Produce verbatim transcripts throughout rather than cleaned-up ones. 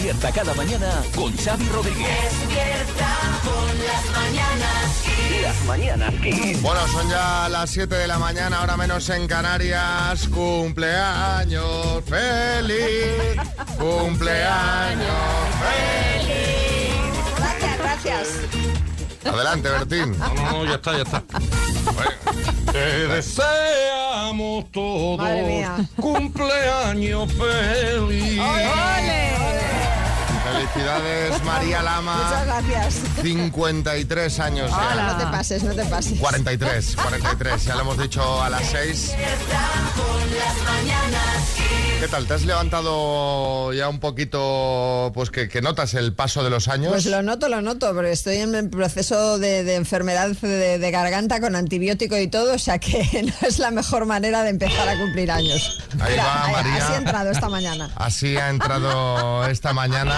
Despierta cada mañana con Xavi Rodríguez. Despierta con las mañanas Kiss. Las mañanas Kiss. Bueno, son ya las siete de la mañana, ahora menos en Canarias. Cumpleaños feliz. Cumpleaños feliz. Gracias, gracias. Adelante, Bertín. No, no, no, ya está, ya está. Bueno, te deseamos todos Madre mía. cumpleaños feliz. ¡Ole! Felicidades, María Lama. Muchas gracias. cincuenta y tres años ya. No te pases, no te pases. cuarenta y tres, cuarenta y tres, ya lo hemos dicho a las seis. Despierta con las mañanas Kiss. ¿Qué tal? ¿Te has levantado ya un poquito, pues que, que notas el paso de los años? Pues lo noto, lo noto, porque estoy en el proceso de, de enfermedad de, de garganta con antibiótico y todo, o sea que no es la mejor manera de empezar a cumplir años. Ahí Mira, va, ahí- María. Así he entrado esta mañana. Así ha entrado esta mañana.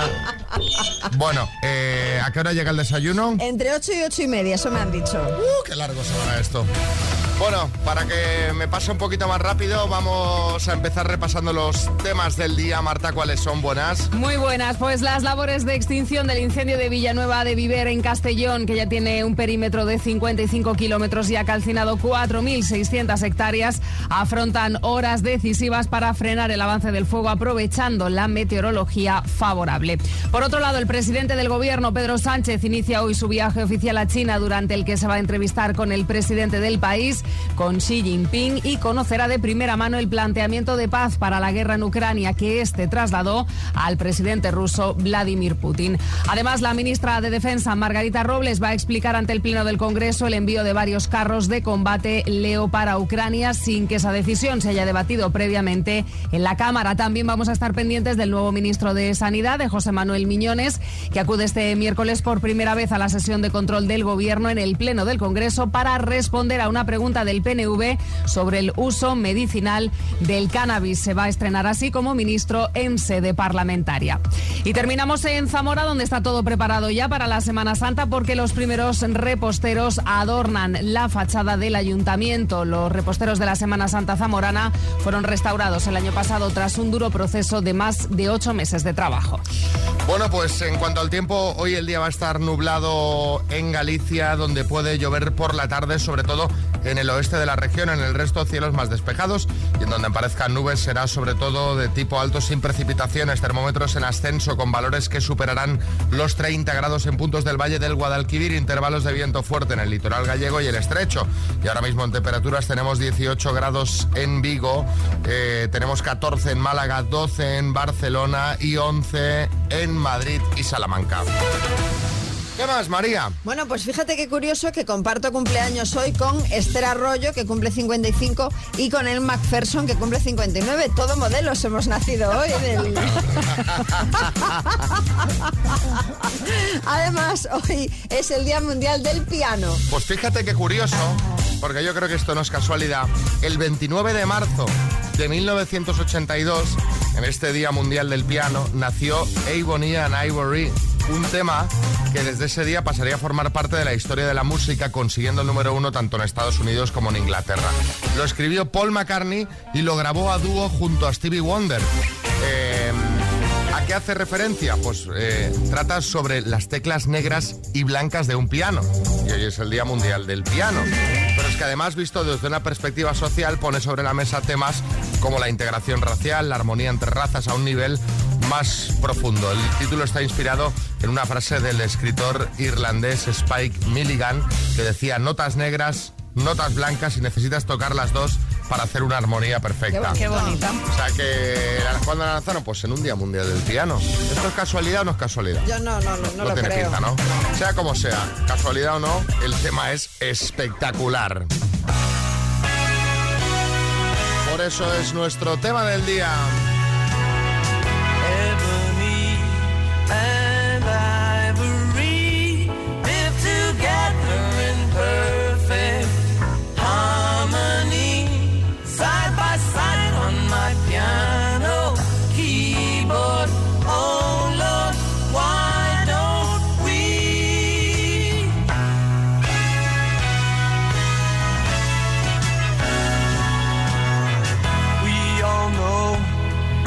Bueno, eh, ¿a qué hora llega el desayuno? Entre ocho y ocho y media, eso me han dicho. Uh, qué largo se va esto. Bueno, para que me pase un poquito más rápido, vamos a empezar repasando los temas del día. Marta, ¿cuáles son? Buenas. Muy buenas, pues las labores de extinción del incendio de Villanueva de Viver en Castellón, que ya tiene un perímetro de cincuenta y cinco kilómetros y ha calcinado cuatro mil seiscientas hectáreas, afrontan horas decisivas para frenar el avance del fuego, aprovechando la meteorología favorable. Por otro lado, el presidente del gobierno, Pedro Sánchez, inicia hoy su viaje oficial a China, durante el que se va a entrevistar con el presidente del país, con Xi Jinping, y conocerá de primera mano el planteamiento de paz para la guerra en Ucrania que este trasladó al presidente ruso Vladimir Putin. Además, la ministra de Defensa, Margarita Robles, va a explicar ante el Pleno del Congreso el envío de varios carros de combate Leopard a Ucrania, sin que esa decisión se haya debatido previamente en la Cámara. También vamos a estar pendientes del nuevo ministro de Sanidad, de José Manuel Miñones, que acude este miércoles por primera vez a la sesión de control del Gobierno en el Pleno del Congreso para responder a una pregunta del P N V sobre el uso medicinal del cannabis. Se va a estrenar así como ministro en sede parlamentaria. Y terminamos en Zamora, donde está todo preparado ya para la Semana Santa, porque los primeros reposteros adornan la fachada del ayuntamiento. Los reposteros de la Semana Santa zamorana fueron restaurados el año pasado tras un duro proceso de más de ocho meses de trabajo. Bueno, pues en cuanto al tiempo, hoy el día va a estar nublado en Galicia, donde puede llover por la tarde, sobre todo en el oeste de la región. En el resto, cielos más despejados, y en donde aparezcan nubes será sobre todo de tipo alto, sin precipitaciones. Termómetros en ascenso con valores que superarán los treinta grados en puntos del Valle del Guadalquivir, intervalos de viento fuerte en el litoral gallego y el estrecho. Y ahora mismo en temperaturas tenemos dieciocho grados en Vigo, eh, tenemos catorce en Málaga, doce en Barcelona y once en Madrid y Salamanca. ¿Qué más, María? Bueno, pues fíjate qué curioso que comparto cumpleaños hoy con Esther Arroyo, que cumple cincuenta y cinco, y con el MacPherson, que cumple cincuenta y nueve. Todo modelos hemos nacido hoy. Del... Además, hoy es el Día Mundial del Piano. Pues fíjate qué curioso, porque yo creo que esto no es casualidad. El veintinueve de marzo de mil novecientos ochenta y dos, en este Día Mundial del Piano, nació Ebony and Ivory, un tema que desde ese día pasaría a formar parte de la historia de la música, consiguiendo el número uno tanto en Estados Unidos como en Inglaterra. Lo escribió Paul McCartney y lo grabó a dúo junto a Stevie Wonder. Eh, ¿A qué hace referencia? Pues eh, trata sobre las teclas negras y blancas de un piano. Y hoy es el Día Mundial del Piano. Pero es que además, visto desde una perspectiva social, pone sobre la mesa temas como la integración racial, la armonía entre razas a un nivel más profundo. El título está inspirado en una frase del escritor irlandés Spike Milligan, que decía: notas negras, notas blancas, y necesitas tocar las dos para hacer una armonía perfecta. Qué bonita. O sea que, ¿cuándo la lanzaron? Pues en un Día Mundial del Piano. ¿Esto es casualidad o no es casualidad? Yo no, no, no, no, No lo tiene creo. pinta, ¿no? Sea como sea, casualidad o no, el tema es espectacular. Por eso es nuestro tema del día. Ebony and ivory live together in perfect harmony, side by side on my piano keyboard. Oh Lord, why don't we? We all know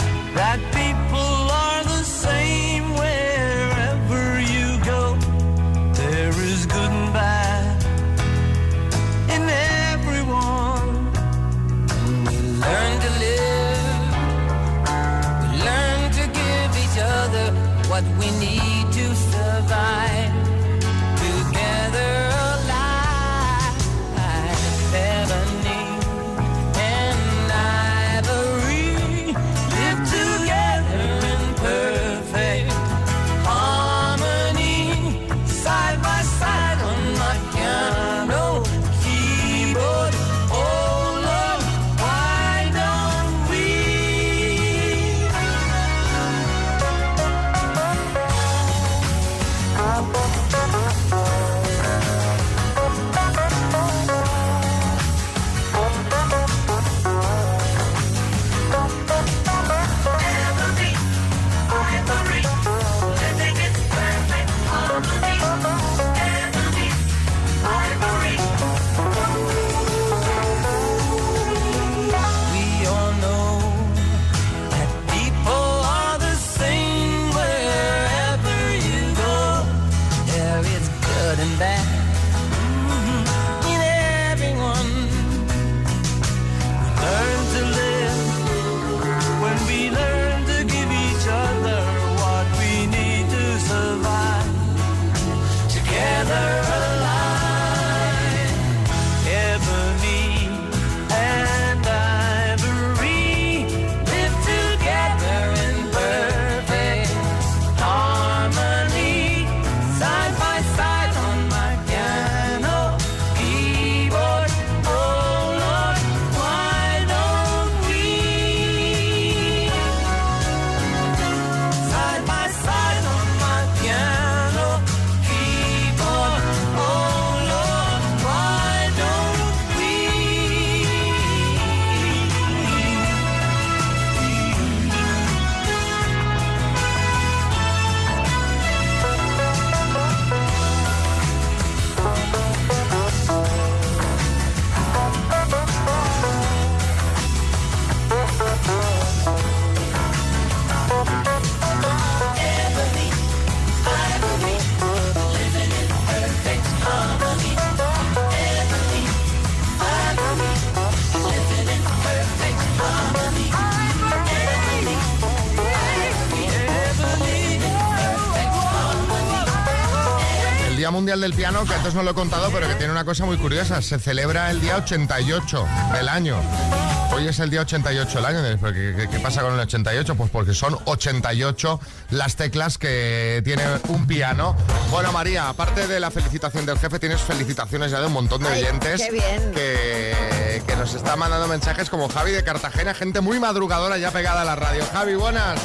Mundial del Piano, que antes no lo he contado, pero que tiene una cosa muy curiosa. Se celebra el día ochenta y ocho del año. Hoy es el día ochenta y ocho del año. ¿Qué, qué, qué pasa con el ochenta y ocho? Pues porque son ochenta y ocho las teclas que tiene un piano. Bueno, María, aparte de la felicitación del jefe, tienes felicitaciones ya de un montón de Ay, oyentes qué bien. Que, que nos está mandando mensajes, como Javi de Cartagena, gente muy madrugadora ya pegada a la radio. Javi, buenas.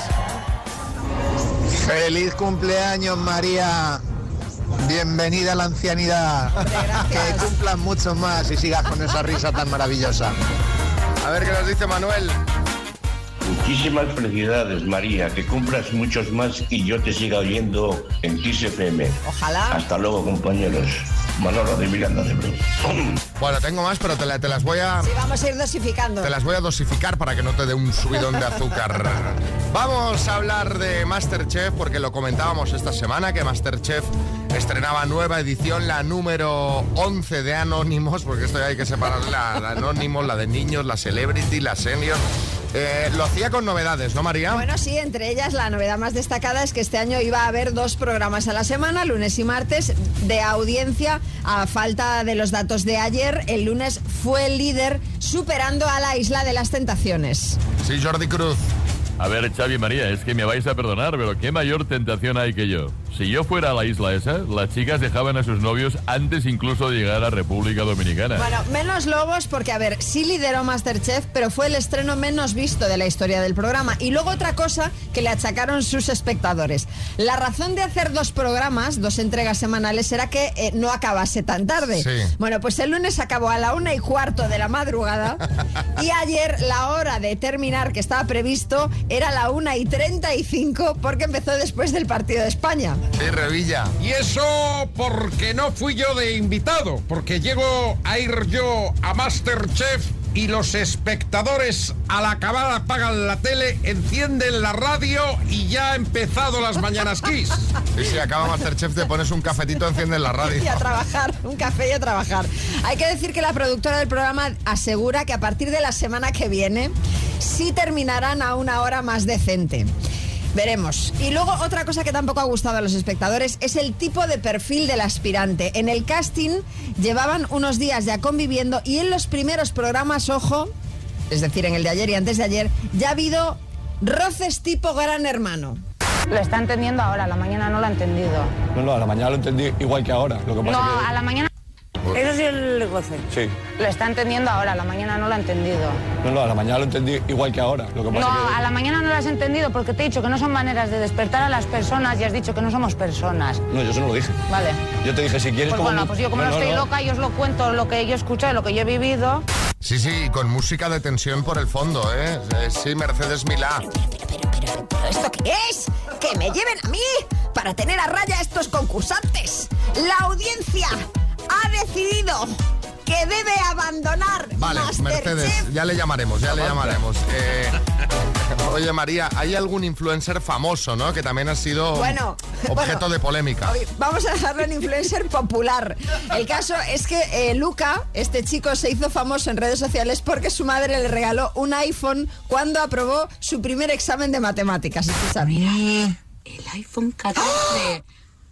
¡Feliz cumpleaños, María! Bienvenida a la ancianidad. Que cumplan muchos más y sigas con esa risa tan maravillosa. A ver qué nos dice Manuel. Muchísimas felicidades, María, que cumplas muchos más y yo te siga oyendo en Kiss F M. Ojalá. Hasta luego, compañeros. Manolo de Miranda de Bru. Bueno, tengo más, pero te, la, te las voy a... Sí, vamos a ir dosificando. Te las voy a dosificar para que no te dé un subidón de azúcar. Vamos a hablar de MasterChef, porque lo comentábamos esta semana, que MasterChef estrenaba nueva edición, la número once de Anónimos, porque esto ya hay que separar la, la Anónimos, la de niños, la Celebrity, la Senior. Eh, lo hacía con novedades, ¿no, María? Bueno, sí, entre ellas la novedad más destacada es que este año iba a haber dos programas a la semana, lunes y martes, de audiencia. A falta de los datos de ayer, el lunes fue el líder, superando a la Isla de las Tentaciones. Sí, Jordi Cruz. A ver, Xavi y María, es que me vais a perdonar, pero qué mayor tentación hay que yo. Si yo fuera a la isla esa, las chicas dejaban a sus novios antes incluso de llegar a República Dominicana. Bueno, menos Lobos porque, a ver, sí lideró MasterChef, pero fue el estreno menos visto de la historia del programa. Y luego otra cosa que le achacaron sus espectadores. La razón de hacer dos programas, dos entregas semanales, era que eh, no acabase tan tarde. Sí. Bueno, pues el lunes acabó a la una y cuarto de la madrugada y ayer la hora de terminar, que estaba previsto, era la una y treinta y cinco porque empezó después del partido de España. Sí, Revilla. Y eso porque no fui yo de invitado, porque llego a ir yo a MasterChef y los espectadores al acabar apagan la tele, encienden la radio y ya ha empezado las Mañanas Kiss. Y si acaba MasterChef te pones un cafetito, enciendes la radio. Y a trabajar, un café y a trabajar. Hay que decir que la productora del programa asegura que a partir de la semana que viene sí terminarán a una hora más decente. Veremos. Y luego otra cosa que tampoco ha gustado a los espectadores es el tipo de perfil del aspirante. En el casting llevaban unos días ya conviviendo y en los primeros programas, ojo, es decir, en el de ayer y antes de ayer, ya ha habido roces tipo Gran Hermano. Lo está entendiendo ahora, a la mañana no lo ha entendido. No, no, a la mañana lo entendí igual que ahora. Lo que pasa No, que... a la mañana... Eso sí es el goce. Sí. Lo está entendiendo ahora, a la mañana no lo ha entendido. No, no, a la mañana lo entendí igual que ahora. Lo que pasa No, que... a la mañana no lo has entendido porque te he dicho que no son maneras de despertar a las personas y has dicho que no somos personas. No, yo eso no lo dije. Vale. Yo te dije, si quieres... Pues como bueno, mu- pues yo como no, no, no, estoy no. loca, yo os lo cuento lo que yo he escuchado, lo que yo he vivido. Sí, sí, con música de tensión por el fondo, ¿eh? Eh, Sí, Mercedes Milá. Pero, pero, pero, ¿esto qué es? ¡Que me lleven a mí para tener a raya a estos concursantes! ¡La audiencia ha decidido que debe abandonar Vale, MasterChef! Mercedes, ya le llamaremos, ya le llamaremos. Eh, oye, María, ¿hay algún influencer famoso, no? Que también ha sido Bueno, objeto bueno, de polémica. Oye, vamos a dejarlo en influencer popular. El caso es que eh, Luca, este chico, se hizo famoso en redes sociales porque su madre le regaló un iPhone cuando aprobó su primer examen de matemáticas. Escucha. Mira, el iPhone catorce.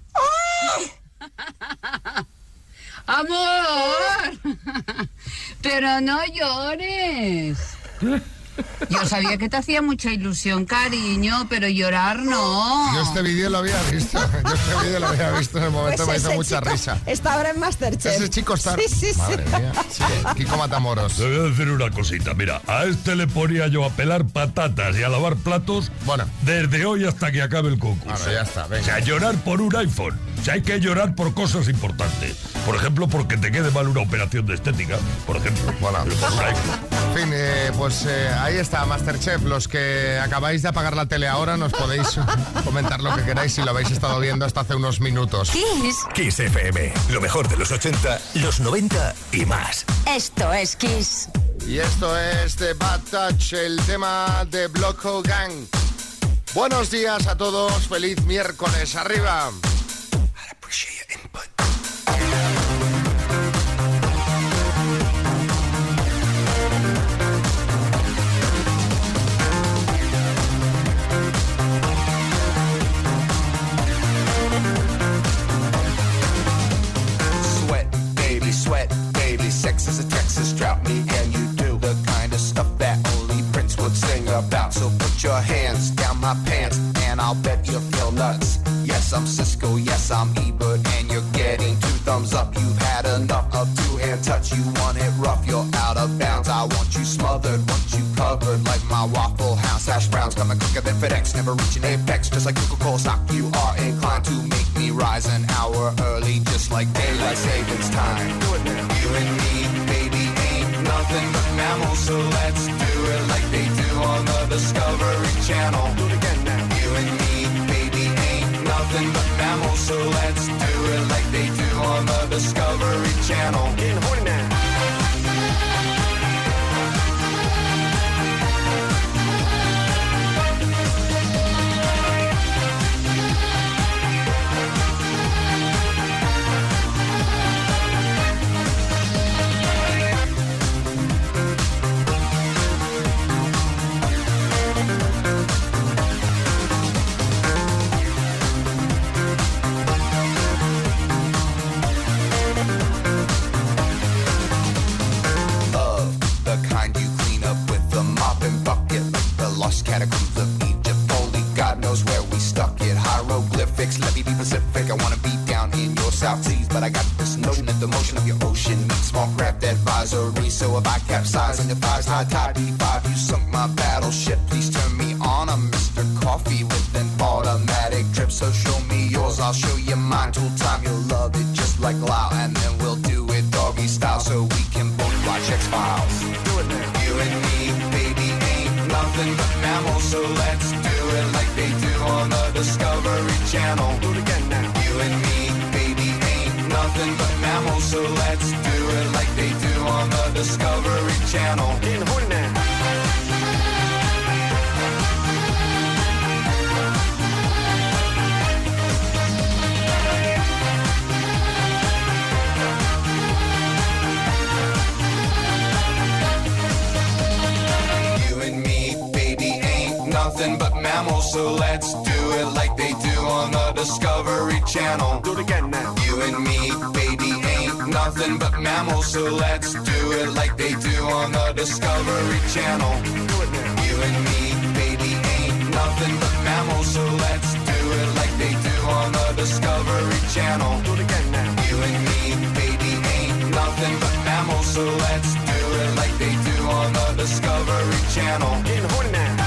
Amor, pero no llores. Yo sabía que te hacía mucha ilusión, cariño, pero llorar no. Yo este vídeo lo había visto. Yo este vídeo lo había visto en el momento, Pues me hizo ese mucha chico risa. Está ahora en MasterChef. Ese chico está... Sí, sí, sí. Madre mía. Sí, Kiko Matamoros. Te voy a decir una cosita, mira, a este le ponía yo a pelar patatas y a lavar platos, bueno, desde hoy hasta que acabe el concurso. Ahora ya está, venga. O sea, llorar por un iPhone. O sea, hay que llorar por cosas importantes. Por ejemplo, porque te quede mal una operación de estética, por ejemplo. Bueno, Pero por un iPhone. en fin, eh, pues eh, ahí está MasterChef. Los que acabáis de apagar la tele ahora nos podéis comentar lo que queráis si lo habéis estado viendo hasta hace unos minutos. Kiss. Kiss F M. Lo mejor de los ochenta, los noventa y más. Esto es Kiss. Y esto es The Bad Touch, el tema de Bloco Gang. Buenos días a todos, feliz miércoles, arriba. my pants, and I'll bet you feel nuts. Yes, I'm Cisco, yes, I'm Ebert, and you're getting two thumbs up. You've had enough of two-hand touch. You want it rough, you're out of bounds. I want you smothered, want you covered like my Waffle House. Hash browns coming quicker than FedEx, never reaching apex. Just like Coca-Cola stock, you are inclined to make me rise an hour early, just like daylight savings time. Do it now. You and me, baby, ain't nothing but mammals, so let's do it like they do on the Discovery Channel. Do it again now. You and me, baby, ain't nothing but mammals, so let's do it like they do on the Discovery Channel. Getting horny now. Catacombs of Egypt, only God knows where we stuck it. Hieroglyphics, let me be Pacific. I wanna be down in your South Seas, but I got this notion that the motion of your ocean meets small craft advisory. So if I capsize on your thighs, high tide D five, you sunk my battleship. Please turn me on. I'm Mister Coffee with an automatic drip. So show me yours, I'll show you mine. Tool time, you'll love it just like Lao, and then we'll do it doggy style so we can both watch X-Files. Do it now. You and me, baby, ain't nothing but mammals, so let's do it like they do on the Discovery Channel. Do it again now. You and me, baby, ain't nothing but mammals, so let's do it like they do on the Discovery Channel. Getting horny now. Nothing but mammals, so let's do it like they do on the Discovery Channel. Do it again now. You and me, baby, ain't nothing but mammals, so let's do it like they do on the Discovery Channel. Do it now. You and me, baby, ain't nothing but mammals, so let's do it like they do on the Discovery Channel. Do it again now. You and me, baby, ain't nothing but mammals, so let's do it like they do on the Discovery Channel. Getting horny now.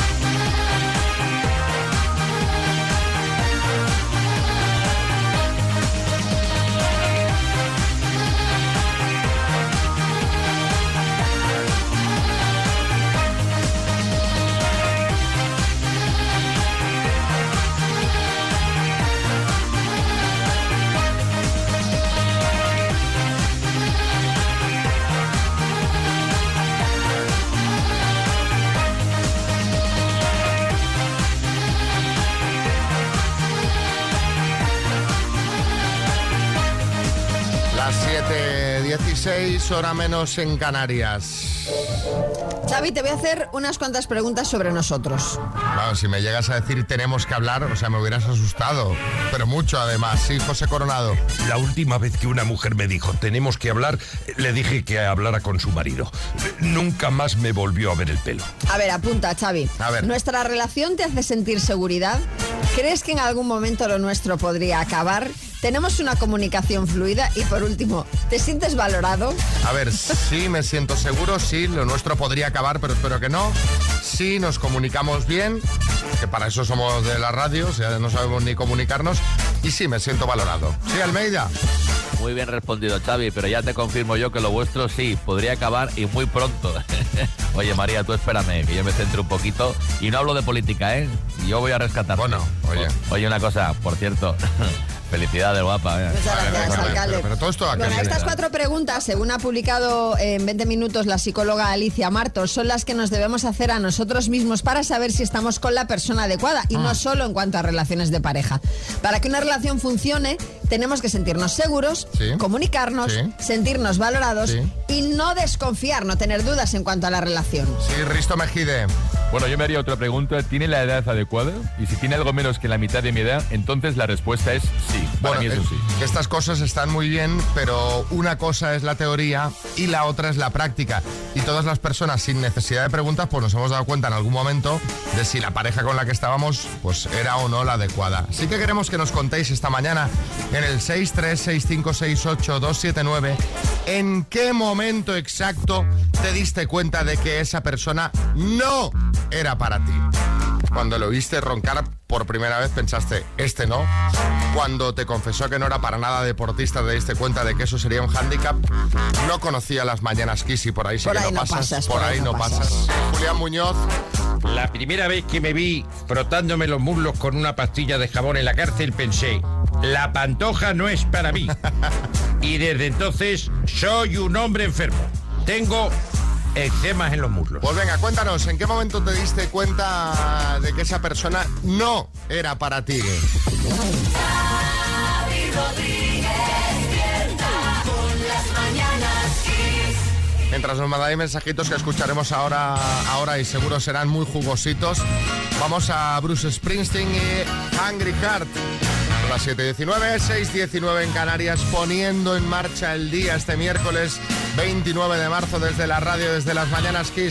siete dieciséis, hora menos en Canarias. Xavi, te voy a hacer unas cuantas preguntas sobre nosotros. Claro, si me llegas a decir tenemos que hablar, o sea, me hubieras asustado. Pero mucho, además. Sí, José Coronado. La última vez que una mujer me dijo tenemos que hablar, le dije que hablara con su marido. Nunca más me volvió a ver el pelo. A ver, apunta, Xavi. A ver. ¿Nuestra relación te hace sentir seguridad? ¿Crees que en algún momento lo nuestro podría acabar? ¿Tenemos una comunicación fluida? Y por último, ¿te sientes valorado? A ver, sí, me siento seguro, sí, lo nuestro podría acabar, pero espero que no. Sí, nos comunicamos bien, que para eso somos de la radio, o sea, no sabemos ni comunicarnos. Y sí, me siento valorado. ¿Sí, Almeida? Muy bien respondido, Xavi, pero ya te confirmo yo que lo vuestro sí, podría acabar y muy pronto. Oye, María, tú espérame, que yo me centre un poquito. Y no hablo de política, ¿eh? Yo voy a rescatar. Bueno, oye. Oye, una cosa, por cierto... Felicidades, guapa. ¿eh? Muchas gracias, Pero, alcalde. pero, pero todo esto a Bueno, qué estas viene. cuatro preguntas, según ha publicado en veinte minutos la psicóloga Alicia Martos, son las que nos debemos hacer a nosotros mismos para saber si estamos con la persona adecuada, y Ah. no solo en cuanto a relaciones de pareja. Para que una relación funcione, tenemos que sentirnos seguros, Sí. comunicarnos, Sí. sentirnos valorados Sí. y no desconfiar, no tener dudas en cuanto a la relación. Sí, Risto Mejide. Bueno, yo me haría otra pregunta. ¿Tiene la edad adecuada? Y si tiene algo menos que la mitad de mi edad, entonces la respuesta es sí. Para Bueno, mí es un eh, sí. estas cosas están muy bien, pero una cosa es la teoría y la otra es la práctica. Y todas las personas, sin necesidad de preguntas, pues nos hemos dado cuenta en algún momento de si la pareja con la que estábamos pues era o no la adecuada. Así que queremos que nos contéis esta mañana en el seis tres seis cinco seis ocho dos siete nueve en qué momento exacto te diste cuenta de que esa persona no era para ti. Cuando lo viste roncar por primera vez pensaste, este no. Cuando te confesó que no era para nada deportista te diste cuenta de que eso sería un hándicap. No conocía las mañanas Kiss y por ahí sí Por que ahí no no pasas. pasas, Por ahí no pasas. Julián Muñoz. La primera vez que me vi frotándome los muslos con una pastilla de jabón en la cárcel pensé, la pantoja no es para mí. Y desde entonces soy un hombre enfermo. Tengo eczemas en los muslos. Pues venga, cuéntanos, ¿en qué momento te diste cuenta de que esa persona no era para ti? Mientras nos mandáis mensajitos que escucharemos ahora, ahora y seguro serán muy jugositos, vamos a Bruce Springsteen y Hungry Heart. Son las siete diecinueve, seis diecinueve en Canarias, poniendo en marcha el día este miércoles veintinueve de marzo desde la radio, desde las mañanas Kiss.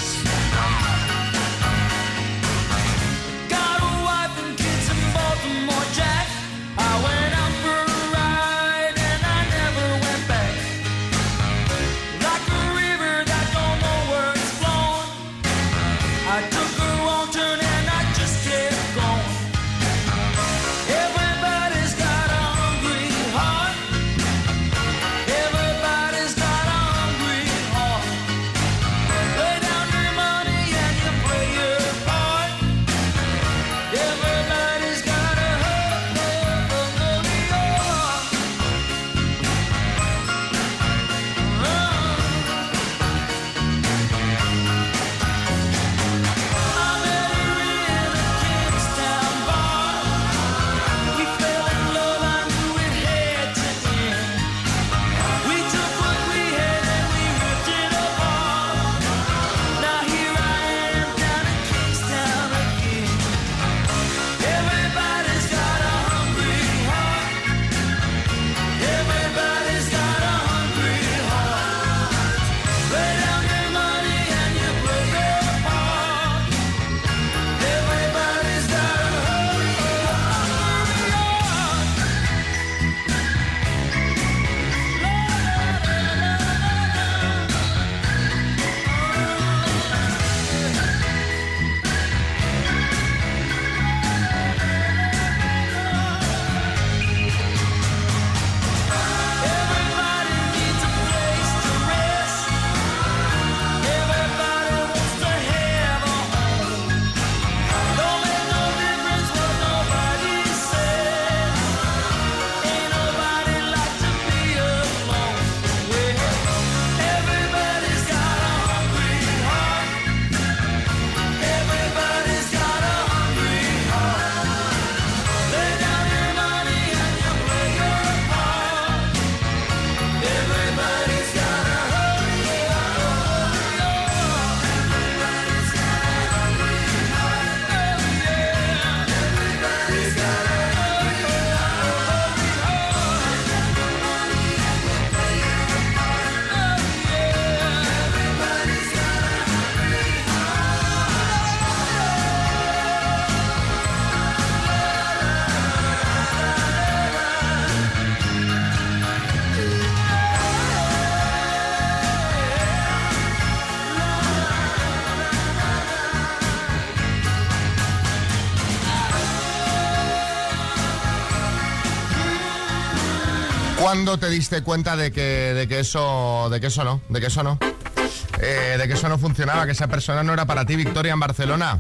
¿Cuándo te diste cuenta de que, de que eso, de que eso no, de que eso no, eh, de que eso no funcionaba, que esa persona no era para ti? Victoria, en Barcelona.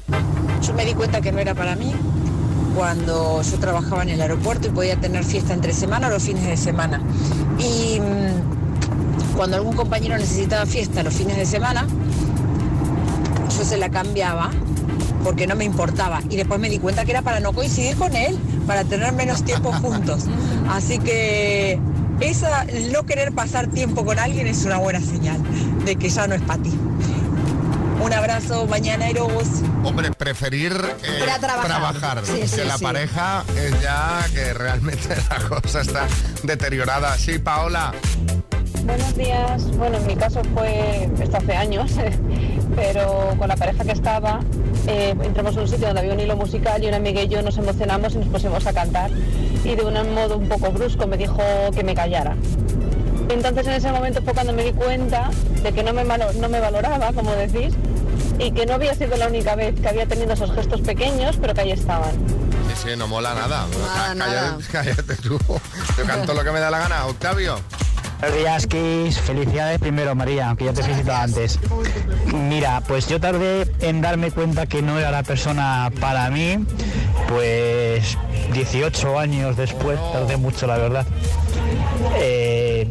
Yo me di cuenta que no era para mí cuando yo trabajaba en el aeropuerto y podía tener fiesta entre semana o los fines de semana. Y mmm, cuando algún compañero necesitaba fiesta los fines de semana, yo se la cambiaba porque no me importaba. Y después me di cuenta que era para no coincidir con él, para tener menos tiempo juntos. Así que esa, el no querer pasar tiempo con alguien es una buena señal de que ya no es para ti. Un abrazo, mañaneros. Hombre, preferir eh, Ir a trabajar. trabajar Sí, que sí, la sí. pareja es ya que realmente la cosa está deteriorada. Sí, Paola. Buenos días. Bueno, en mi caso fue, esto hace años, pero con la pareja que estaba, eh, entramos en un sitio donde había un hilo musical y una amiga y yo nos emocionamos y nos pusimos a cantar. Y de un modo un poco brusco me dijo que me callara. Entonces en ese momento fue cuando me di cuenta de que no me, malo- no me valoraba, como decís, y que no había sido la única vez que había tenido esos gestos pequeños, pero que ahí estaban. Sí, sí, no mola nada. Nada, nada. Cállate, cállate tú. Yo canto lo que me da la gana. Octavio. Buenos días, Kiss. Felicidades primero, María, aunque ya te felicito antes. Mira, pues yo tardé en darme cuenta que no era la persona para mí, pues dieciocho años después, tardé mucho, la verdad. Eh,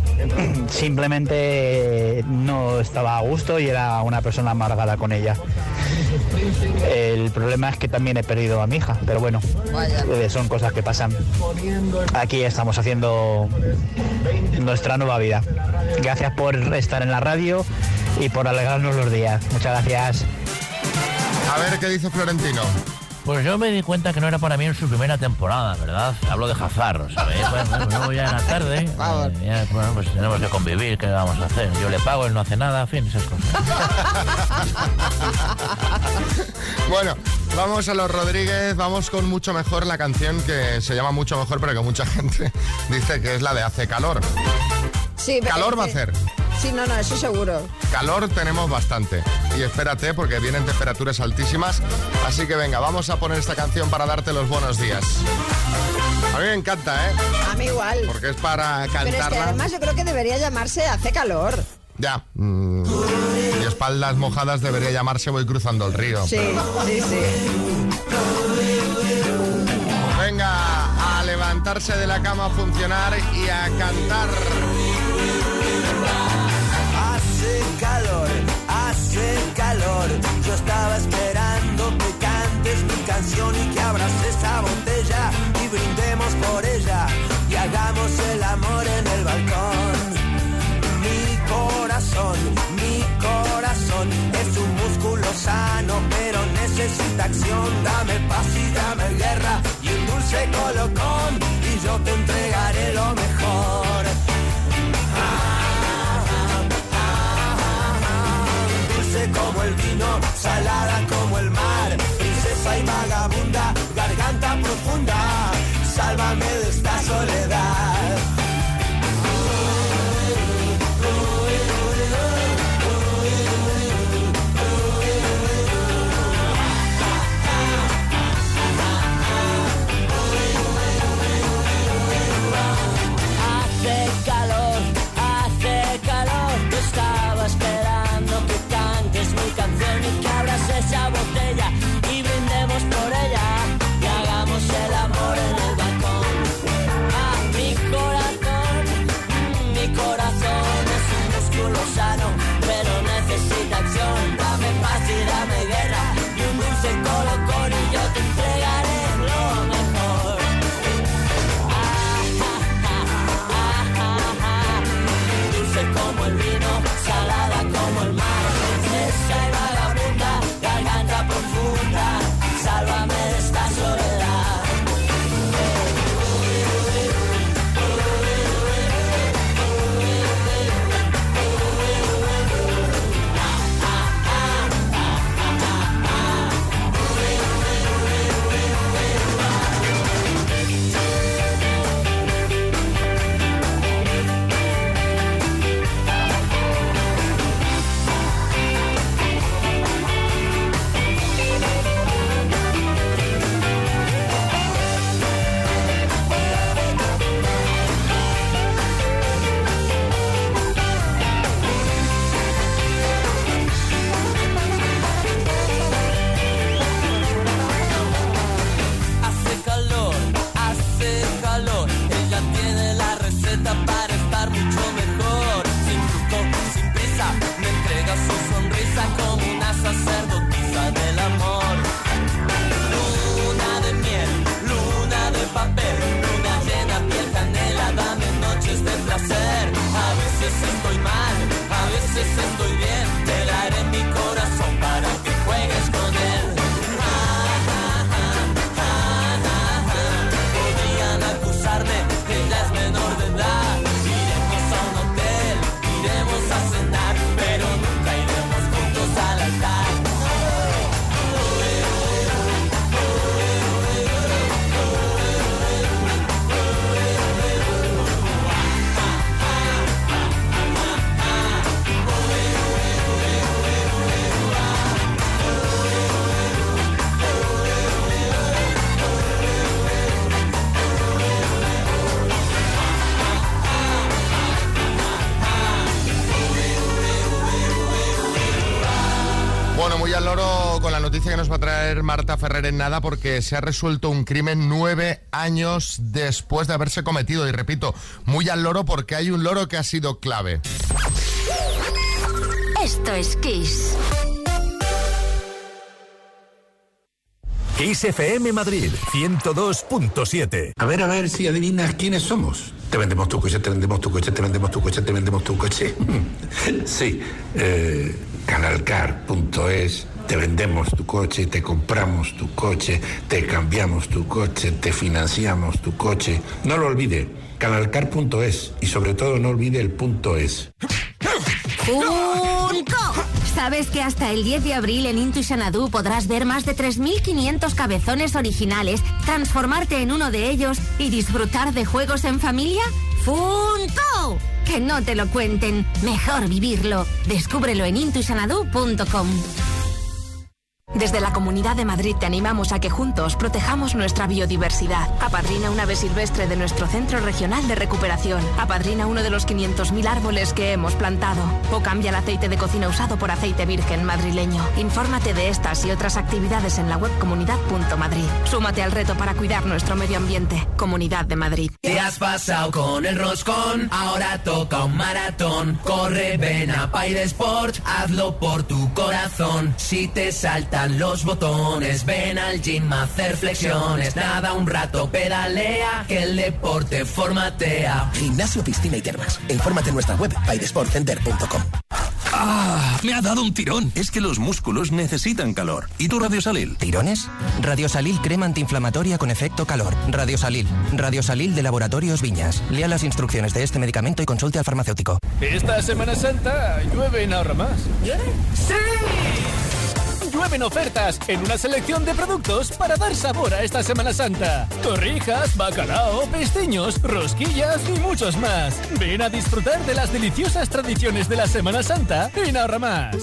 simplemente no estaba a gusto y era una persona amargada con ella. El problema es que también he perdido a mi hija, pero bueno, eh, son cosas que pasan. Aquí estamos haciendo nuestra nueva vida. Gracias por estar en la radio y por alegrarnos los días. Muchas gracias. A ver qué dice Florentino. Pues yo me di cuenta que no era para mí en su primera temporada, ¿verdad? Hablo de Hazard, ¿sabes? Bueno, bueno, luego ya en la tarde, eh, ya, bueno, pues tenemos que convivir, ¿qué vamos a hacer? Yo le pago, él no hace nada, en fin, esas cosas. Bueno, vamos a los Rodríguez, vamos con Mucho Mejor, la canción que se llama Mucho Mejor, pero que mucha gente dice que es la de Hace Calor. Sí, Calor va a hacer. Sí, no, no, eso seguro. Calor tenemos bastante. Y espérate, porque vienen temperaturas altísimas. Así que venga, vamos a poner esta canción para darte los buenos días. A mí me encanta, ¿eh? A mí igual. Porque es para cantarla. Pero es que además yo creo que debería llamarse Hace Calor. Ya. Mm, y espaldas mojadas debería llamarse Voy cruzando el río. Sí, sí, sí. Venga, a levantarse de la cama, a funcionar y a cantar. Hace calor, hace calor. Yo estaba esperando que cantes mi canción y que abras esa botella y brindemos por ella y hagamos el amor en el balcón. Mi corazón, mi corazón es un músculo sano, pero necesita acción. Dame paz y dame guerra y un dulce colocón y yo te entregaré lo mejor. Como el vino, salada como el mar, princesa y vagabunda, garganta profunda, sálvame de esta soledad. Hace calor, hace calor, yo estaba esperando que cantes mi canción y que abras esa botella y brindemos por ella y hagamos el amor en el balcón. Ah, mi corazón, mi corazón es un músculo sano, pero necesita acción. Dame paz y dame guerra y un dulce colocón y yo te entregaré lo mejor. Como el vino, salada como el mar, princesa y vagabunda, garganta profunda, sálvame de esta soledad. Para estar mucho mejor, sin truco, sin prisa, me entrega su sonrisa como una sacerdotisa del amor. Luna de miel, luna de papel, luna llena, piel canela, dame noches de placer. A veces estoy mal, a veces estoy bien, te daré mi corazón. Voy al loro con la noticia que nos va a traer Marta Ferrer en nada, porque se ha resuelto un crimen nueve años después de haberse cometido. Y repito, muy al loro porque hay un loro que ha sido clave. Esto es Kiss. Kiss F M Madrid, ciento dos punto siete. A ver, a ver si adivinas quiénes somos. Te vendemos tu coche, te vendemos tu coche, te vendemos tu coche, te vendemos tu coche. Sí, eh, canalcar punto es. Te vendemos tu coche, te compramos tu coche, te cambiamos tu coche, te financiamos tu coche. No lo olvide, canalcar punto es. Y sobre todo no olvide el punto es. ¡Punto! ¿Sabes que hasta el diez de abril en Intu Xanadu podrás ver más de tres mil quinientos cabezones originales, transformarte en uno de ellos y disfrutar de juegos en familia? ¡Punto! Que no te lo cuenten, mejor vivirlo. Descúbrelo en intu xanadu punto com. Desde la Comunidad de Madrid te animamos a que juntos protejamos nuestra biodiversidad. Apadrina un ave silvestre de nuestro Centro Regional de Recuperación. Apadrina uno de los quinientos mil árboles que hemos plantado. O cambia el aceite de cocina usado por aceite virgen madrileño. Infórmate de estas y otras actividades en la web comunidad punto madrid. Súmate al reto para cuidar nuestro medio ambiente. Comunidad de Madrid. Te has pasado con el roscón, ahora toca un maratón. Corre, ven a Paide Sport, hazlo por tu corazón. Si te salta los botones, ven al gym a hacer flexiones, nada un rato pedalea, que el deporte formatea. Gimnasio, piscina y termas. Infórmate en nuestra web paide sport center punto com. ¡Ah! Me ha dado un tirón. Es que los músculos necesitan calor. ¿Y tu Radiosalil? ¿Tirones? Radiosalil crema antiinflamatoria con efecto calor. Radiosalil. Radiosalil de Laboratorios Viñas. Lea las instrucciones de este medicamento y consulte al farmacéutico. Esta Semana Santa llueve en Ahorra Más. ¿Llueve? ¡Sí! Llueven ofertas en una selección de productos para dar sabor a esta Semana Santa. Torrijas, bacalao, pestiños, rosquillas y muchos más. Ven a disfrutar de las deliciosas tradiciones de la Semana Santa en Ahorra Más.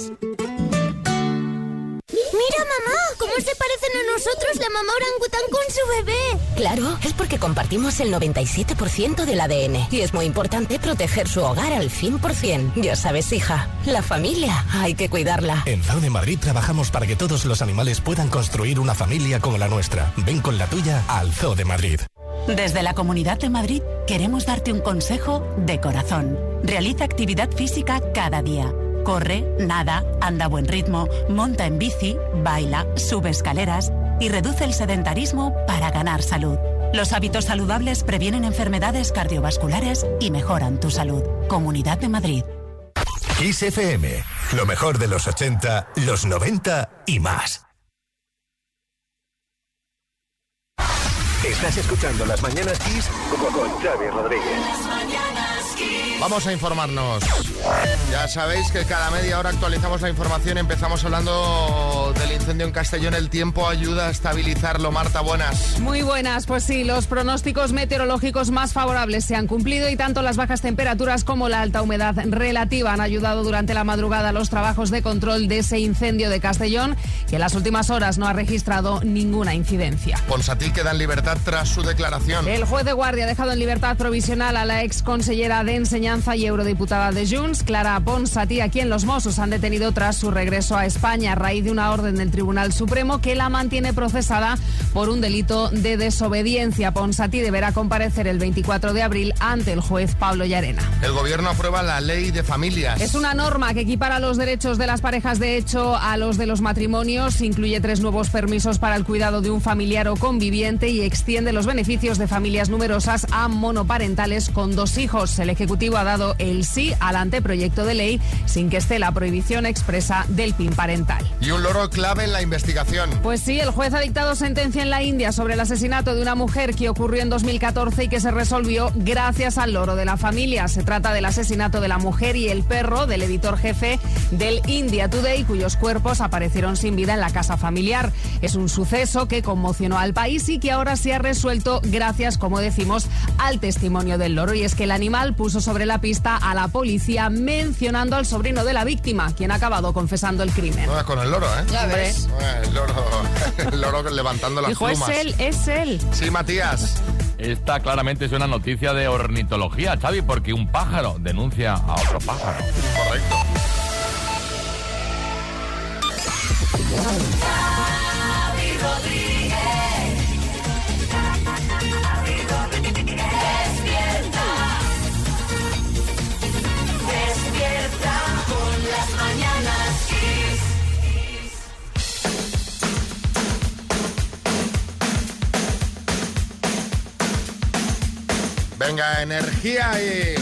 ¡Mira, mamá! ¿Cómo se parecen a nosotros la mamá orangután con su bebé? Claro, es porque compartimos el noventa y siete por ciento del A D N. Y es muy importante proteger su hogar al cien por ciento. Ya sabes, hija, la familia hay que cuidarla. En Zoo de Madrid trabajamos para que todos los animales puedan construir una familia como la nuestra. Ven con la tuya al Zoo de Madrid. Desde la Comunidad de Madrid queremos darte un consejo de corazón. Realiza actividad física cada día. Corre, nada, anda a buen ritmo, monta en bici, baila, sube escaleras y reduce el sedentarismo para ganar salud. Los hábitos saludables previenen enfermedades cardiovasculares y mejoran tu salud. Comunidad de Madrid. Kiss F M, lo mejor de los ochenta, los noventa y más. Estás escuchando Las Mañanas Kiss con Xavi Rodríguez. Vamos a informarnos. Ya sabéis que cada media hora actualizamos la información. Empezamos hablando del incendio en Castellón. El tiempo ayuda a estabilizarlo. Marta, buenas. Muy buenas, pues sí, los pronósticos meteorológicos más favorables se han cumplido y tanto las bajas temperaturas como la alta humedad relativa han ayudado durante la madrugada a los trabajos de control de ese incendio de Castellón, que en las últimas horas no ha registrado ninguna incidencia. Ponsatí queda en libertad tras su declaración. El juez de guardia ha dejado en libertad provisional a la ex consellera de Enseñanza y eurodiputada de Junts, Clara Ponsatí, a quien los Mossos han detenido tras su regreso a España a raíz de una orden del Tribunal Supremo que la mantiene procesada por un delito de desobediencia. Ponsatí deberá comparecer el veinticuatro de abril ante el juez Pablo Llarena. El gobierno aprueba la ley de familias. Es una norma que equipara los derechos de las parejas de hecho a los de los matrimonios, incluye tres nuevos permisos para el cuidado de un familiar o conviviente y extiende los beneficios de familias numerosas a monoparentales con dos hijos. El Ejecutivo ha dado el sí al anteproyecto de ley sin que esté la prohibición expresa del P I N parental. Y un loro clave en la investigación. Pues sí, el juez ha dictado sentencia en la India sobre el asesinato de una mujer que ocurrió en dos mil catorce y que se resolvió gracias al loro de la familia. Se trata del asesinato de la mujer y el perro del editor jefe del India Today, cuyos cuerpos aparecieron sin vida en la casa familiar. Es un suceso que conmocionó al país y que ahora se ha resuelto gracias, como decimos, al testimonio del loro. Y es que el animal puso sobre la pista a la policía mencionando al sobrino de la víctima, quien ha acabado confesando el crimen. No, con el loro, ¿eh? Ya ves. El loro, el loro levantando las Dijo, plumas. es él, es él. Sí, Matías. Esta claramente es una noticia de ornitología, Xavi, porque un pájaro denuncia a otro pájaro. Correcto. Xavi Rodríguez. Despierta. Despierta con las mañanas Kiss. Venga, energía y...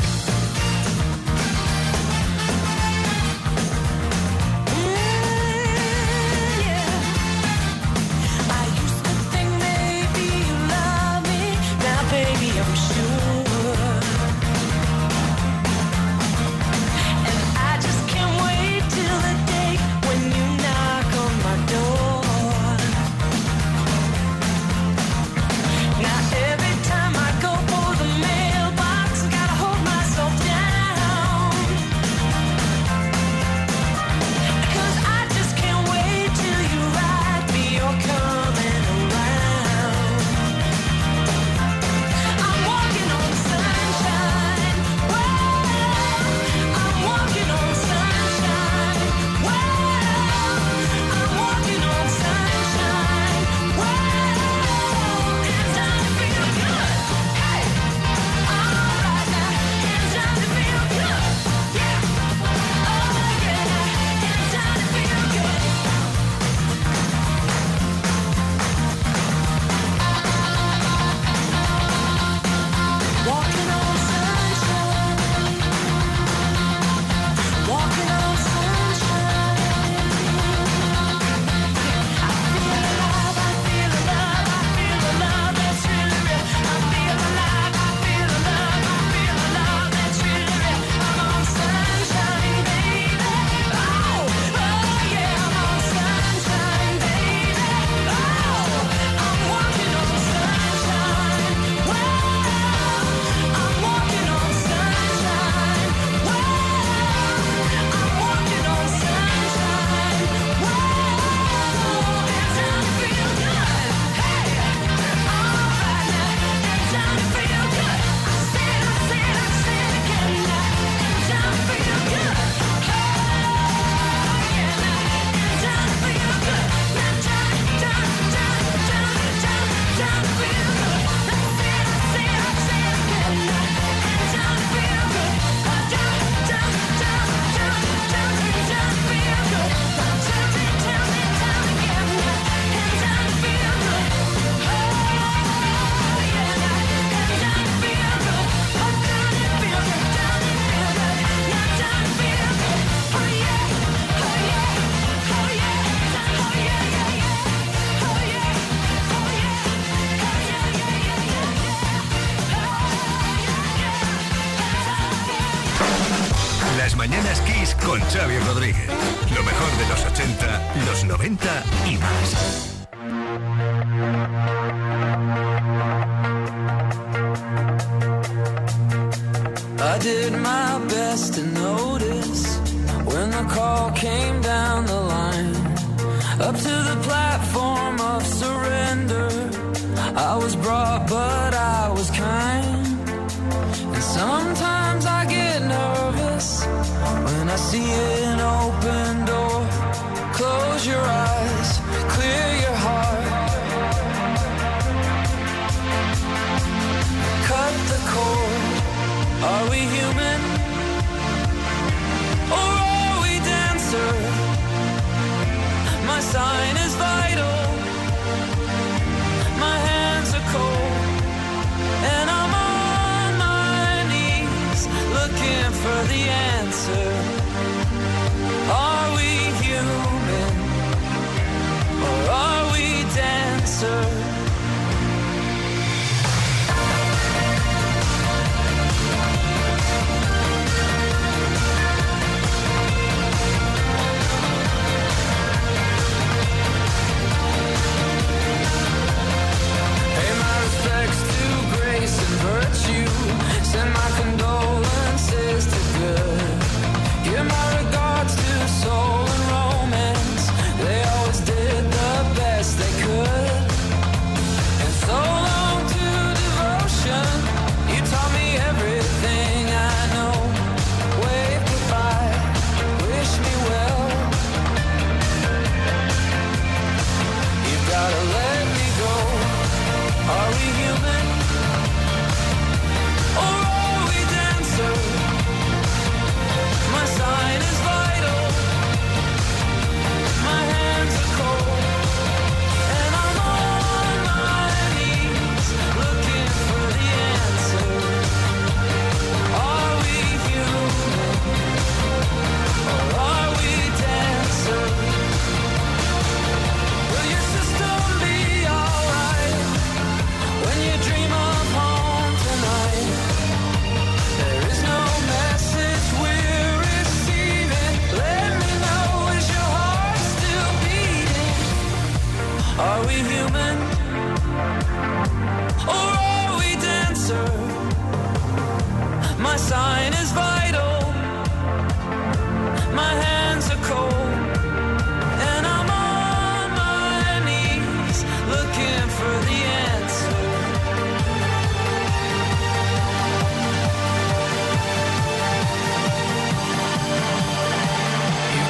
Las mañanas Kiss con Xavi Rodríguez. Lo mejor de los ochenta, los noventa y más. I did my best to notice when the call came down the line. Up to the platform of surrender, I was brought but I was kind. And sometimes I get nervous when I see an open door. Close your eyes, clear your heart. Cut the cord. Are we human? Or are we dancer? My sign is vital. My hands are cold. And I'm on my knees looking for the answer. Are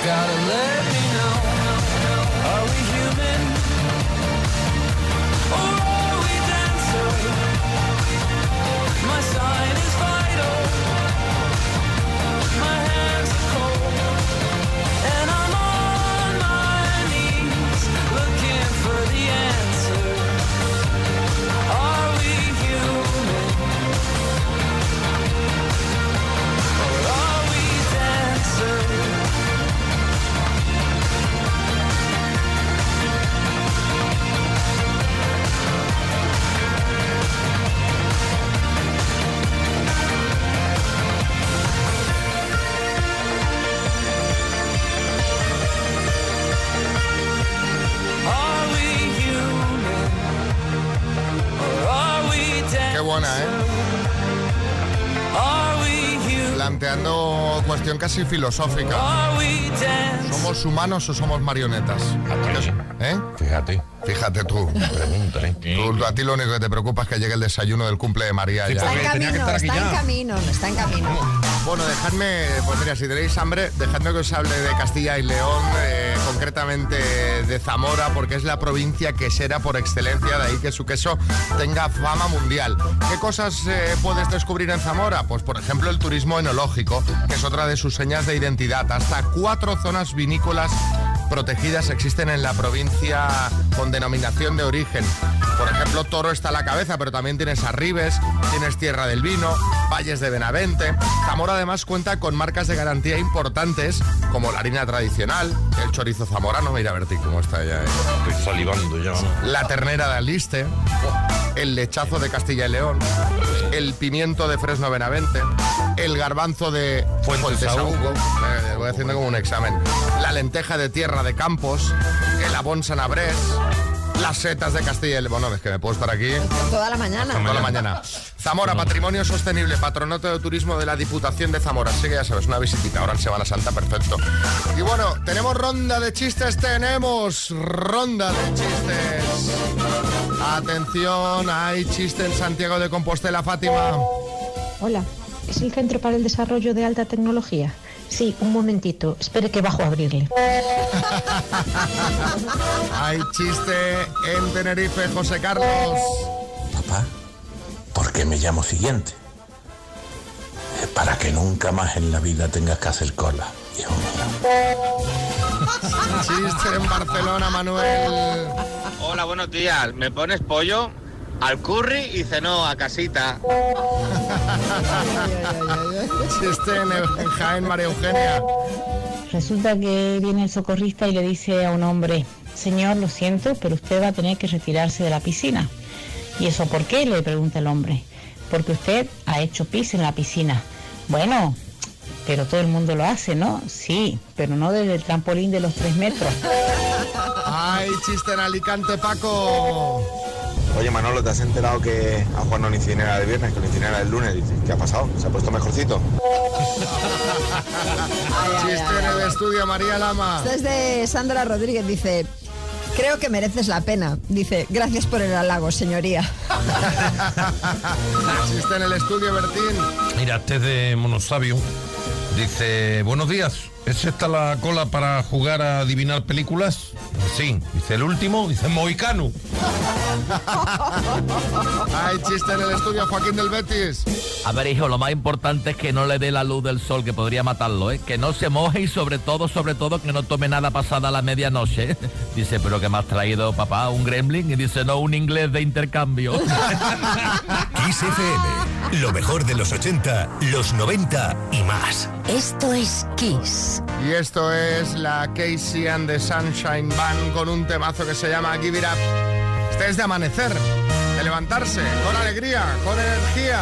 gotta let me know, are we human or are we dancer? My sign is vital, my hands are cold, and I'm on my knees looking for the answer. Are we human or are we dancers? Qué buena, ¿eh? Planteando cuestión casi filosófica. ¿Somos humanos o somos marionetas? ¿Eh? Fíjate. Fíjate tú. Pregunta, ¿eh? Tú, a ti lo único que te preocupa es que llegue el desayuno del cumple de María. Sí, ya. está en camino, está en camino, está en camino. Bueno, dejadme, pues mira, si tenéis hambre, dejadme que os hable de Castilla y León, eh, concretamente de Zamora, porque es la provincia quesera por excelencia, de ahí que su queso tenga fama mundial. ¿Qué cosas eh, puedes descubrir en Zamora? Pues por ejemplo el turismo enológico, que es otra de sus señas de identidad. Hasta cuatro zonas vinícolas protegidas existen en la provincia con denominación de origen. Por ejemplo, Toro está a la cabeza, pero también tienes Arribes, tienes Tierra del Vino, Valles de Benavente. Zamora además cuenta con marcas de garantía importantes como la harina tradicional, el chorizo zamorano, mira a ver cómo está ya. Eh. Estoy salivando ya. La ternera de Aliste, el lechazo de Castilla y León, el pimiento de Fresno Benavente, el garbanzo de Fuentesaúco, eh, voy haciendo como un examen, la lenteja de Tierra de Campos, el abón sanabrés, las setas de Castilla y León. Bueno, es que me puedo estar aquí toda la mañana. Toda la mañana. Zamora, patrimonio sostenible, patronato de turismo de la Diputación de Zamora. Así que ya sabes, una visitita ahora en Semana Santa, perfecto. Y bueno, tenemos ronda de chistes, tenemos ronda de chistes. Atención, hay chiste en Santiago de Compostela, Fátima. Hola, ¿es el Centro para el Desarrollo de Alta Tecnología? Sí, un momentito, espere que bajo a abrirle. Hay chiste en Tenerife, José Carlos. Papá, ¿por qué me llamo siguiente? Es para que nunca más en la vida tengas que hacer cola, hijo mío. Chiste en Barcelona, Manuel. Hola, buenos días. ¿Me pones pollo? Al curry y cenó a casita. Chiste en, en Jaén, María Eugenia. Resulta que viene el socorrista y le dice a un hombre: señor, lo siento, pero usted va a tener que retirarse de la piscina. ¿Y eso por qué?, le pregunta el hombre. Porque usted ha hecho pis en la piscina. Bueno, pero todo el mundo lo hace, ¿no? Sí, pero no desde el trampolín de los tres metros. Ay, chiste en Alicante, Paco. Oye, Manolo, ¿te has enterado que a Juan no le incinera el viernes, que lo incinera el lunes? Dice, ¿qué ha pasado? ¿Se ha puesto mejorcito? Chiste en el estudio, María Lama. Esto es de Sandra Rodríguez, dice: creo que mereces la pena. Dice: gracias por el halago, señoría. Chiste en el estudio, Bertín. Mira, este es de Monosabio. Dice: buenos días, ¿es esta la cola para jugar a adivinar películas? Sí. Dice: el último, dice Mohicano. Hay chiste en el estudio, Joaquín del Betis. A ver, hijo, lo más importante es que no le dé la luz del sol, que podría matarlo, ¿eh? Que no se moje y sobre todo, sobre todo, que no tome nada pasada la medianoche. Dice: ¿pero qué me has traído, papá? ¿Un gremlin? Y dice: no, un inglés de intercambio. Kiss F M, lo mejor de los ochenta, los noventa y más. Esto es Kiss. Y esto es la Casey and the Sunshine Band con un temazo que se llama Give It Up. Este es de amanecer, de levantarse, con alegría, con energía.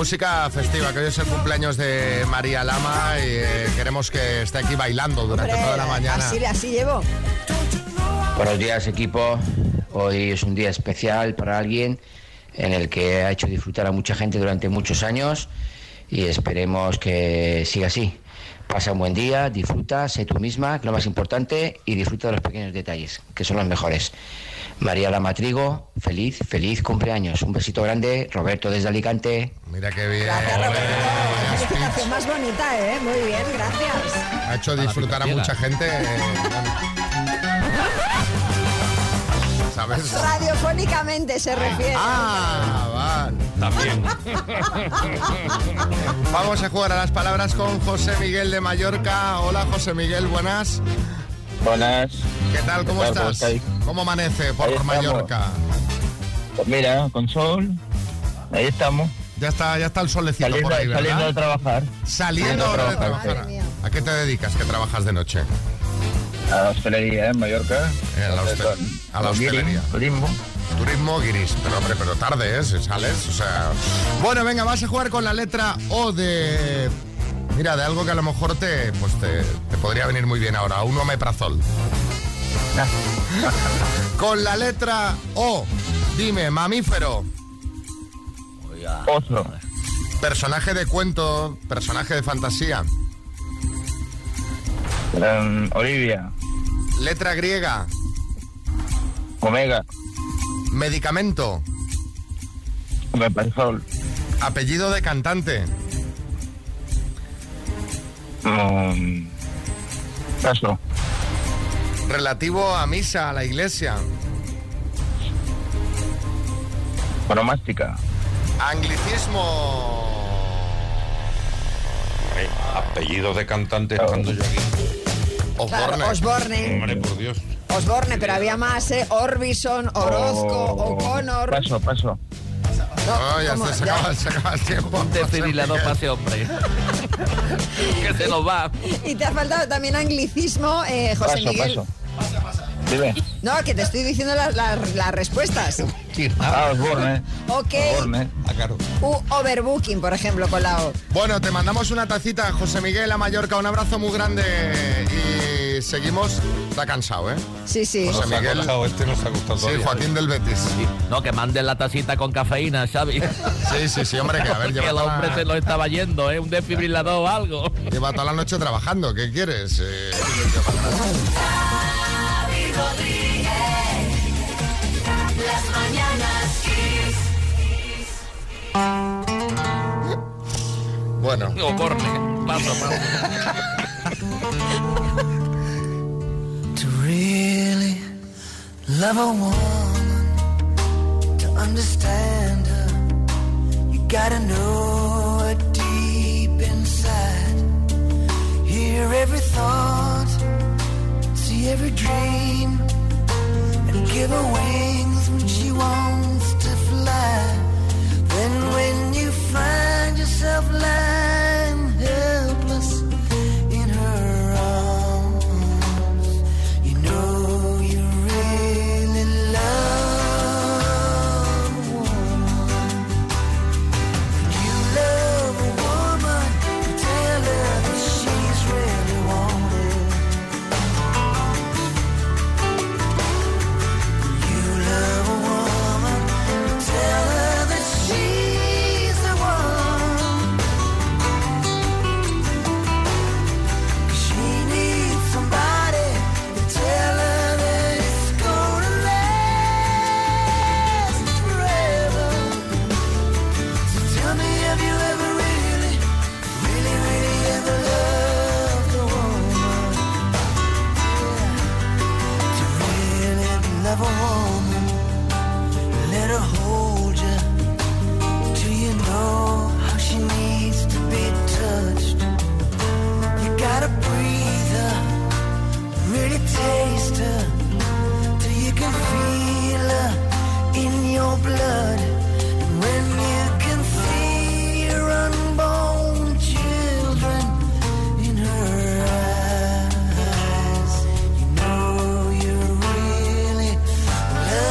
música festiva, que hoy es el cumpleaños de María Lama y eh, queremos que esté aquí bailando durante Hombre, toda la mañana. Así, así llevo. Buenos días, equipo. Hoy es un día especial para alguien en el que ha hecho disfrutar a mucha gente durante muchos años y esperemos que siga así. Pasa un buen día, disfruta, sé tú misma, que es lo más importante, y disfruta de los pequeños detalles, que son los mejores. María Lama Trigo, feliz, feliz cumpleaños. Un besito grande, Roberto desde Alicante. Mira qué bien. Gracias, Roberto. Qué felicitación más bonita, ¿eh? Muy bien, gracias. Ha hecho disfrutar a mucha gente. Eh, ¿Sabes? Radiofónicamente se refiere. Ah, vale. También. Vamos a jugar a las palabras con José Miguel de Mallorca. Hola, José Miguel, buenas. Buenas. ¿Qué tal? ¿Cómo ¿Qué tal? estás? ¿Cómo estáis? ¿Cómo amanece por Ahí estamos. Mallorca? Pues mira, con sol, ahí estamos. Ya está, ya está el solecito Saliendo, por ahí, ¿verdad? saliendo de trabajar. Saliendo ahora de trabajar. ¿A qué te dedicas que trabajas de noche? A la hostelería en Mallorca. Eh, a la, hostel- a la hostelería. Turismo. Turismo guiris. Pero hombre, pero tarde, ¿eh? Si sales, o sea... Bueno, venga, vas a jugar con la letra O de... Mira, de algo que a lo mejor te, pues te, te podría venir muy bien ahora. Un omeprazol. Con la letra O. Dime, mamífero. Oso. Personaje de cuento, personaje de fantasía. Um, Olivia. Letra griega. Omega. Medicamento. Omeprazol. Apellido de cantante. Um, paso. Relativo a misa, a la iglesia. Onomástica. Anglicismo. Eh, apellido de cantante estando yo aquí. Osborne. Claro, Osborne. Hombre, por Dios. Osborne, pero había más, ¿eh? Orbison, Orozco, Oh, O'Connor. Paso, paso. No, ya ¿cómo? se, se, Ya. acaba, se acaba el tiempo. Un desfibrilador para ese hombre. Que se nos va. Y te ha faltado también anglicismo, eh, José Paso, Miguel. paso. Dime. No, que te estoy diciendo las, las- las respuestas. Ah, Osborne. Ok. Osborne. Ah, claro. U overbooking, por ejemplo, con la O. Bueno, te mandamos una tacita, José Miguel, a Mallorca. Un abrazo muy grande y seguimos. Está cansado, ¿eh? Sí, sí. José Nos ha Miguel. costado, este nos ha costado Sí, todavía. Joaquín del Betis. No, que manden la tacita con cafeína, Xavi. Sí, sí, sí, hombre, que a ver, Que lleva el toda, hombre se lo estaba yendo, ¿eh? Un desfibrilador o algo. lleva toda la noche trabajando. ¿Qué quieres? Eh, Xavi Rodríguez, las mañanas Kiss. bueno. Oborne, paso, paso. To really love a woman, to understand her, you gotta know her deep inside. Hear every thought, see every dream, and give her wings when she wants to fly. Then when you find yourself lying helpless in her arms, you know you really love a woman. When you love a woman, you tell her that she's really wanted. When you love a woman, you tell her that she's the one. 'Cause she needs somebody to tell her that it's gonna last forever. So tell me, have you ever really, really, really ever loved a woman? Yeah. To really love a woman, let her hold you till you know how she needs to be touched. You gotta breathe her, really taste her, till you can feel her in your blood. And when you can see your unborn children in her eyes, you know you really love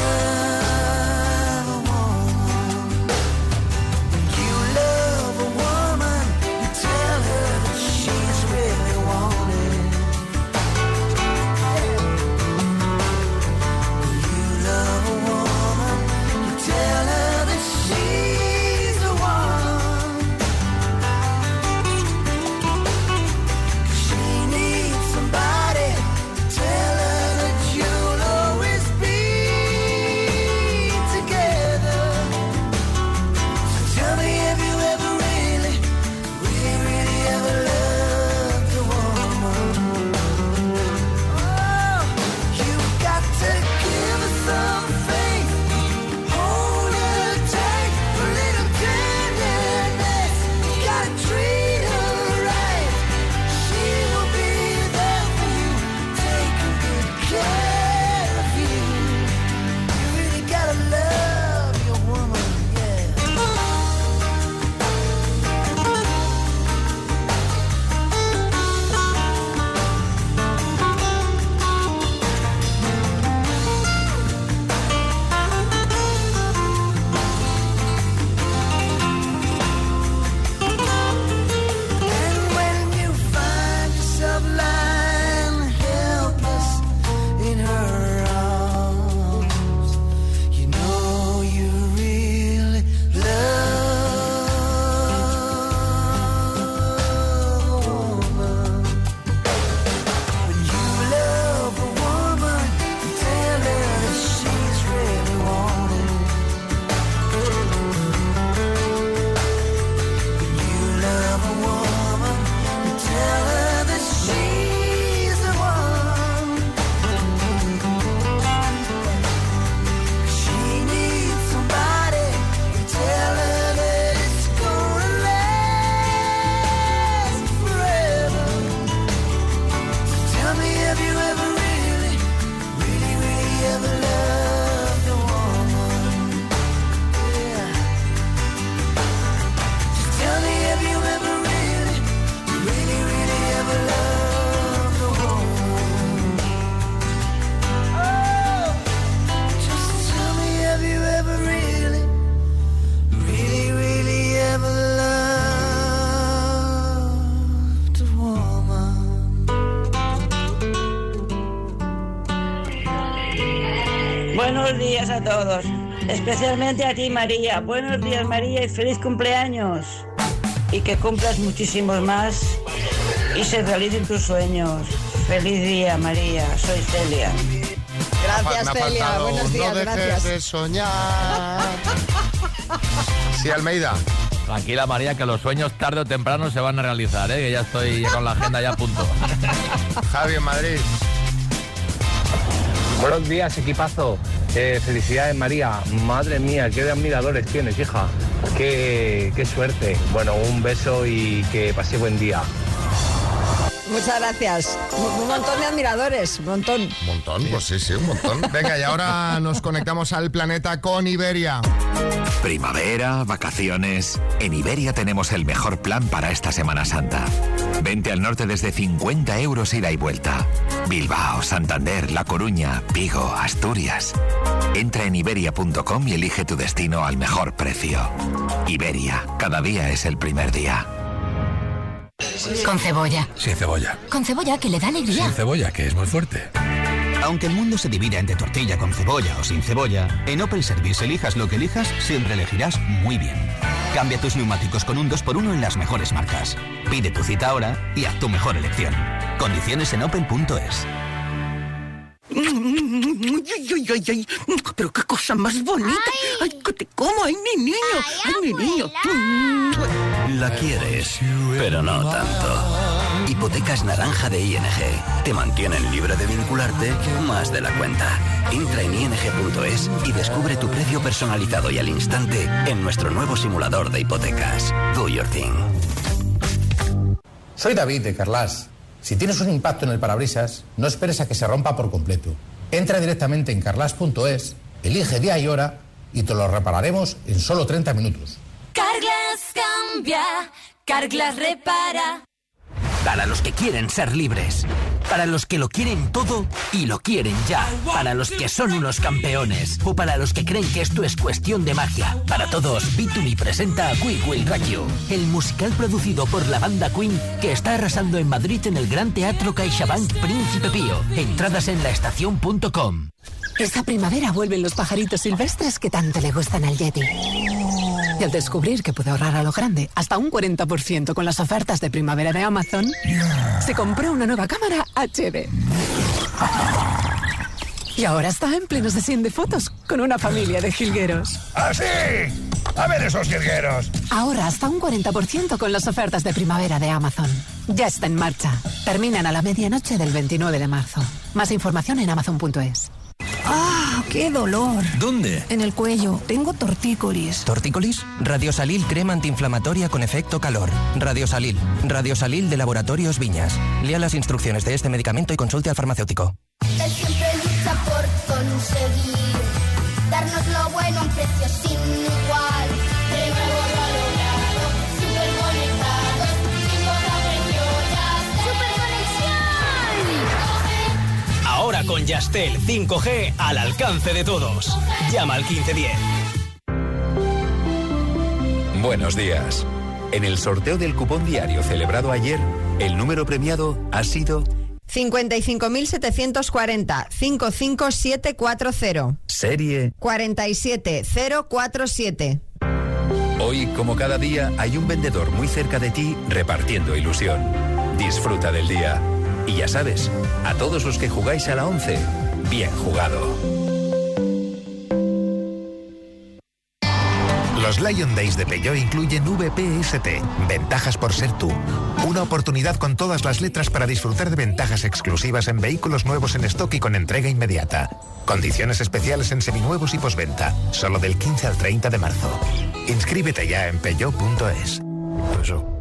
Buenos días a todos, especialmente a ti, María. Buenos días, María, y feliz cumpleaños. Y que cumplas muchísimos más y se realicen tus sueños. Feliz día, María. Soy Celia. Gracias, Celia. Faltado, Buenos días, no dejes gracias. de soñar. Sí, Almeida. Tranquila, María, que los sueños tarde o temprano se van a realizar, ¿eh? Que ya estoy con la agenda ya a punto. Javi, en Madrid. Buenos días, equipazo. Eh, felicidades, María. Madre mía, qué admiradores tienes, hija. Qué, qué suerte. Bueno, un beso y que pase buen día. Muchas gracias. Un, un montón de admiradores, un montón. Un montón, pues sí, sí, un montón. Venga, y ahora nos conectamos al planeta con Iberia. Primavera, vacaciones. En Iberia tenemos el mejor plan para esta Semana Santa. Vente al norte desde cincuenta euros ida y vuelta. Bilbao, Santander, La Coruña, Vigo, Asturias. Entra en iberia punto com y elige tu destino al mejor precio. Iberia, cada día es el primer día. Con cebolla. Sin cebolla. Con cebolla, que le da alegría. Sin cebolla, que es muy fuerte. Aunque el mundo se divida entre tortilla con cebolla o sin cebolla, en Opel Service, elijas lo que elijas, siempre elegirás muy bien. Cambia tus neumáticos con un dos por uno en las mejores marcas. Pide tu cita ahora y haz tu mejor elección. Condiciones en opel punto es. Ay, ay, ay, ay. Pero qué cosa más bonita. Ay, ay, que te como, ay, mi niño, ay, ay mi niño. La quieres, pero no tanto. Hipotecas Naranja de I N G. Te mantienen libre de vincularte más de la cuenta. Entra en i n g punto es y descubre tu precio personalizado y al instante en nuestro nuevo simulador de hipotecas. Do your thing. Soy David de Carlas. Si tienes un impacto en el parabrisas, no esperes a que se rompa por completo. Entra directamente en carlas punto es, elige día y hora y te lo repararemos en solo treinta minutos. Carglass cambia, Carglass repara. Para los que quieren ser libres. Para los que lo quieren todo y lo quieren ya. Para los que son unos campeones. O para los que creen que esto es cuestión de magia. Para todos, Bitumi presenta We Will Rock You, el musical producido por la banda Queen que está arrasando en Madrid en el Gran Teatro CaixaBank Príncipe Pío. Entradas en laestacion punto com. Esta primavera vuelven los pajaritos silvestres que tanto le gustan al Yeti. Y al descubrir que puede ahorrar a lo grande hasta un cuarenta por ciento con las ofertas de primavera de Amazon, yeah. se compró una nueva cámara H D. Y ahora está en pleno sesión de fotos con una familia de jilgueros. ¡Ah, sí! ¡A ver esos jilgueros! Ahora hasta un cuarenta por ciento con las ofertas de primavera de Amazon. Ya está en marcha. Terminan a la medianoche del veintinueve de marzo. Más información en amazon punto es. ¡Ah, qué dolor! ¿Dónde? En el cuello. Tengo tortícolis. ¿Tortícolis? Radiosalil crema antiinflamatoria con efecto calor. Radiosalil. Radiosalil de Laboratorios Viñas. Lea las instrucciones de este medicamento y consulte al farmacéutico. Él siempre lucha por conseguir darnos lo bueno a un precio sin igual. De nuevo lo ha logrado, súper conectados, sin cobrar precio ya. ¡Súper conexión! Ahora con Yastel cinco G al alcance de todos. Llama al quince diez. Buenos días. En el sorteo del cupón diario celebrado ayer, el número premiado ha sido cincuenta y cinco mil setecientos cuarenta, cinco cinco siete cuatro cero. Serie cuarenta y siete cero cuatro siete. Hoy, como cada día, hay un vendedor muy cerca de ti repartiendo ilusión. Disfruta del día. Y ya sabes, a todos los que jugáis a la once, bien jugado. Los Lion Days de Peugeot incluyen V P S T, ventajas por ser tú. Una oportunidad con todas las letras para disfrutar de ventajas exclusivas en vehículos nuevos en stock y con entrega inmediata. Condiciones especiales en seminuevos y postventa, solo del quince al treinta de marzo. Inscríbete ya en peugeot punto es. Eso.